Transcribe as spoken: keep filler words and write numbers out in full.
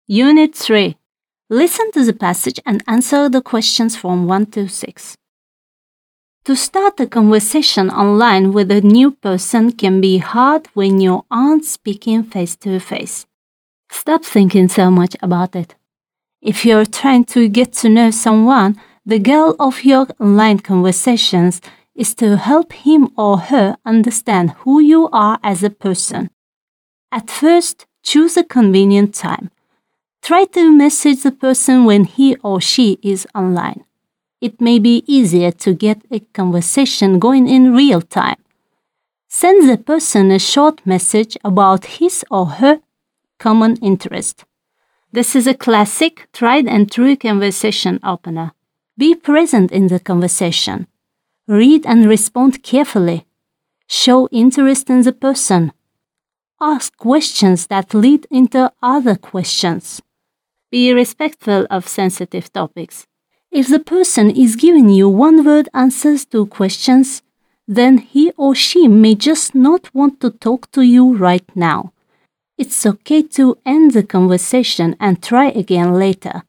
Unit three. Listen to the passage and answer the questions from one to six. To start a conversation online with a new person can be hard when you aren't speaking face to face. Stop thinking so much about it. If you're trying to get to know someone, the goal of your online conversations is to help him or her understand who you are as a person. At first, choose a convenient time. Try to message the person when he or she is online. It may be easier to get a conversation going in real time. Send the person a short message about his or her common interest. This is a classic, tried and true conversation opener. Be present in the conversation. Read and respond carefully. Show interest in the person. Ask questions that lead into other questions. Be respectful of sensitive topics. If the person is giving you one-word answers to questions, then he or she may just not want to talk to you right now. It's okay to end the conversation and try again later.